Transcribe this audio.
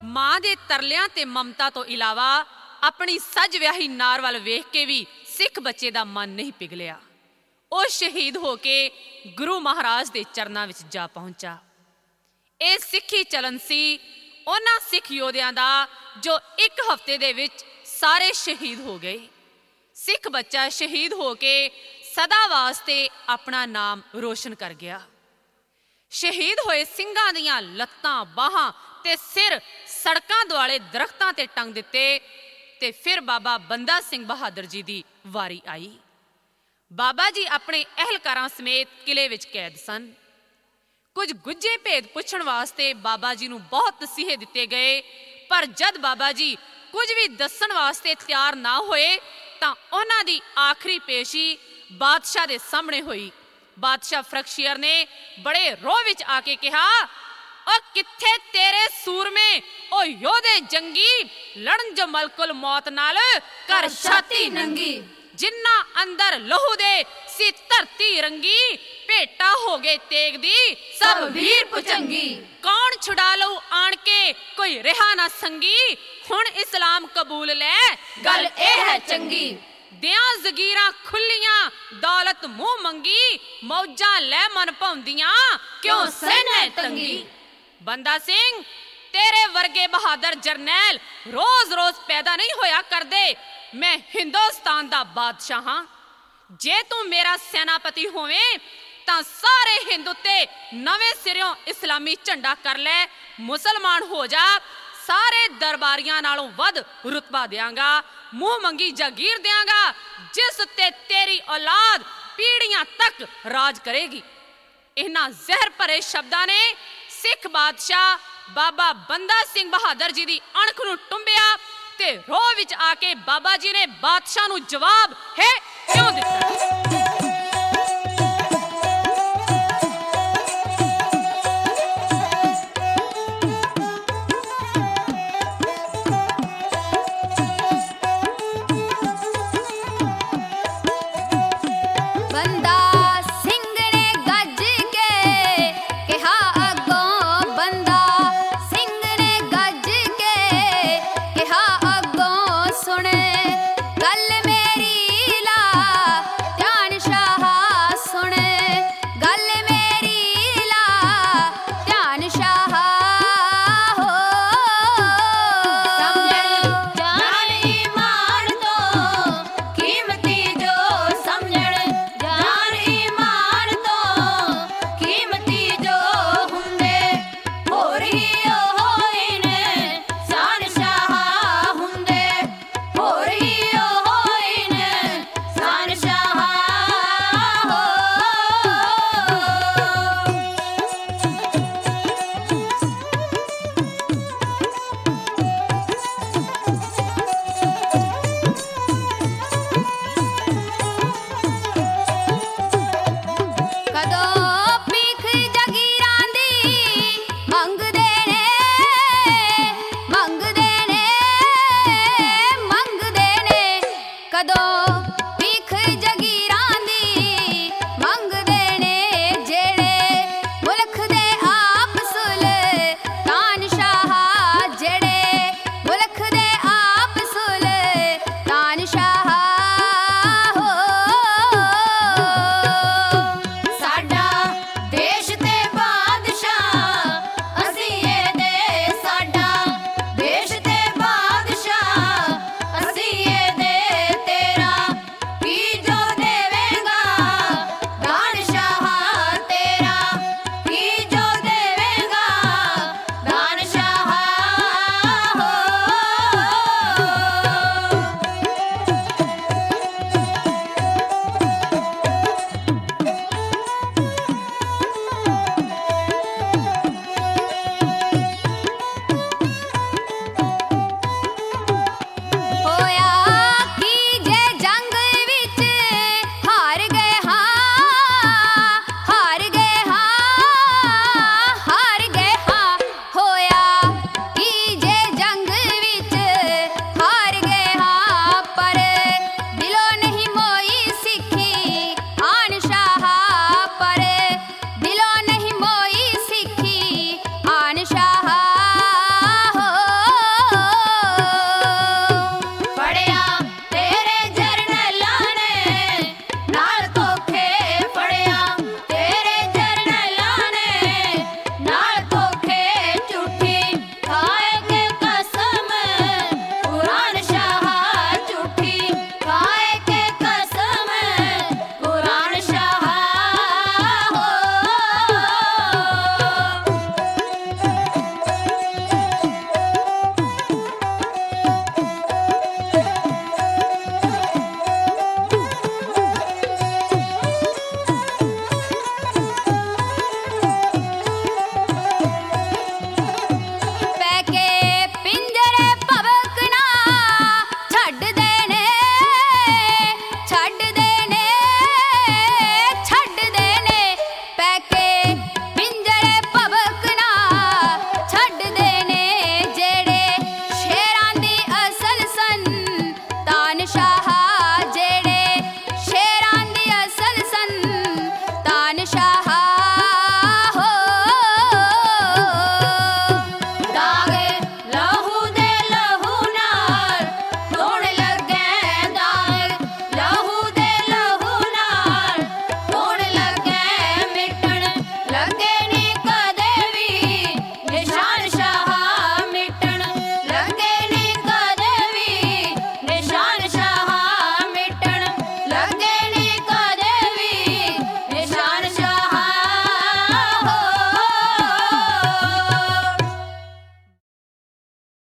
ਮਾਂ ਦੇ ਤਰਲਿਆਂ ਤੇ ਮਮਤਾ ਤੋਂ ਇਲਾਵਾ ਆਪਣੀ ਸੱਜ ਵਿਆਹੀ ਨਾਰ ਵੱਲ ਵੇਖ ਕੇ ਵੀ ਸਿੱਖ ਬੱਚੇ ਦਾ ਮਨ ਨਹੀਂ ਪਿਘਲਿਆ। ਉਹ ਸ਼ਹੀਦ ਹੋ ਕੇ ਗੁਰੂ ਮਹਾਰਾਜ ਦੇ ਚਰਨਾਂ ਵਿੱਚ ਜਾ ਪਹੁੰਚਾ। ਇਹ ਸਿੱਖੀ ਚਲਨ ਸੀ ਉਹਨਾਂ ਸਿੱਖ ਯੋਧਿਆਂ ਦਾ ਜੋ ਇੱਕ ਹਫ਼ਤੇ ਦੇ ਵਿੱਚ ਸਾਰੇ ਸ਼ਹੀਦ ਹੋ ਗਏ। ਸਿੱਖ ਬੱਚਾ ਸ਼ਹੀਦ ਹੋ ਕੇ ਸਦਾ ਵਾਸਤੇ ਆਪਣਾ ਨਾਮ ਰੋਸ਼ਨ ਕਰ ਗਿਆ। ਸ਼ਹੀਦ ਹੋਏ ਸਿੰਘਾਂ ਦੀਆਂ ਲੱਤਾਂ, ਬਾਹਾਂ ਤੇ ਸਿਰ ਸੜਕਾਂ ਦੁਆਲੇ ਦਰਖਤਾਂ ਤੇ ਟੰਗ ਦਿੱਤੇ ਤੇ ਫਿਰ ਬਾਬਾ ਬੰਦਾ ਸਿੰਘ ਬਹਾਦਰ ਜੀ ਦੀ ਵਾਰੀ ਆਈ। ਬਾਬਾ ਜੀ ਆਪਣੇ ਅਹਿਲਕਾਰਾਂ ਸਮੇਤ ਕਿਲੇ ਵਿੱਚ ਕੈਦ ਸਨ। ਕੁਝ ਗੁੱਝੇ ਭੇਦ ਪੁੱਛਣ ਵਾਸਤੇ ਬਾਬਾ ਜੀ ਨੂੰ ਬਹੁਤ ਤਸੀਹੇ ਦਿੱਤੇ ਗਏ, ਪਰ ਜਦ ਬਾਬਾ ਜੀ ਕੁਝ ਵੀ ਦੱਸਣ ਵਾਸਤੇ ਤਿਆਰ ਨਾ ਹੋਏ ਤਾਂ ਉਹਨਾਂ ਦੀ ਆਖਰੀ ਪੇਸ਼ੀ ਬਾਦਸ਼ਾਹ ਦੇ ਸਾਹਮਣੇ ਹੋਈ। ਬਾਦਸ਼ਾਹ ਫਰਖਸ਼ੀਅਰ ਨੇ ਬੜੇ ਰੋਹ ਵਿੱਚ ਆ ਕੇ ਕਿਹਾ, ਉਹ ਕਿੱਥੇ ਤੇਰੇ ਸੂਰਮੇ, ਉਹ ਯੋਧੇ ਜੰਗੀ, ਲੜਨ ਜੋ ਮਲਕੁਲ ਮੌਤ ਨਾਲ ਕਰ ਛਾਤੀ ਨੰਗੀ, ਜਿੰਨਾ ਅੰਦਰ ਲਹੂ ਦੇ ਸੀ ਧਰਤੀ ਰੰਗੀ, ਭੇਟਾ ਹੋ ਗਏ ਤੇਗ ਦੀ ਸਭ ਵੀਰ ਪੁਚੰਗੀ, ਕੌਣ ਛੁਡਾ ਲਊ ਆਣ ਕੇ ਕੋਈ ਰਿਹਾ ਨਾ ਸੰਗੀ, ਹੁਣ ਇਸਲਾਮ ਕਬੂਲ ਲੈ ਗੱਲ ਇਹ ਹੈ ਚੰਗੀ, ਦਿਆਂ ਜ਼ਗੀਰਾਂ ਖੁੱਲੀਆਂ ਦੌਲਤ ਮੂੰਹ ਮੰਗੀ, ਮੌਜਾਂ ਲੈ ਮਨ ਭਾਉਂਦੀਆਂ ਕਿਉਂ ਸਹਿਨੇ ਤੰਗੀ। ਬੰਦਾ ਸਿੰਘ, ਤੇਰੇ ਵਰਗੇ ਬਹਾਦਰ ਜਰਨੈਲ ਰੋਜ਼-ਰੋਜ਼ ਪੈਦਾ ਨਹੀਂ ਹੋਇਆ ਕਰਦੇ। ਮੈਂ ਹਿੰਦੁਸਤਾਨ ਦਾ ਬਾਦਸ਼ਾਹ ਹਾਂ। ਜੇ ਤੂੰ ਮੇਰਾ ਸੈਨਾਪਤੀ ਹੋਵੇਂ ਤਾਂ ਸਾਰੇ ਹਿੰਦ ਉੱਤੇ ਨਵੇਂ ਸਿਰਿਓਂ ਇਸਲਾਮੀ ਝੰਡਾ ਕਰ ਲੈ, ਮੁਸਲਮਾਨ ਹੋ ਜਾ, ਸਾਰੇ ਦਰਬਾਰੀਆਂ ਨਾਲੋਂ ਵੱਧ ਰੁਤਬਾ ਦਿਆਂਗਾ, ਮੂੰਹ ਮੰਗੀ ਜਾਗੀਰ ਦਿਆਂਗਾ, ਜਿਸ ਉੱਤੇ ਤੇਰੀ ਔਲਾਦ ਪੀੜ੍ਹੀਆਂ ਤੱਕ ਰਾਜ ਕਰੇਗੀ। ਇਹਨਾਂ ਜ਼ਹਿਰ ਭਰੇ ਸ਼ਬਦਾਂ ਨੇ ਸਿੱਖ ਬਾਦਸ਼ਾਹ ਬਾਬਾ ਬੰਦਾ ਸਿੰਘ ਬਹਾਦਰ ਜੀ ਦੀ ਅਣਖ ਨੂੰ ਟੁੰਬਿਆ ਤੇ ਰੋਹ ਵਿੱਚ ਆ ਕੇ ਬਾਬਾ ਜੀ ਨੇ ਬਾਦਸ਼ਾਹ ਨੂੰ ਜਵਾਬ ਹੈ ਕਿਉਂ ਦਿੱਤਾ।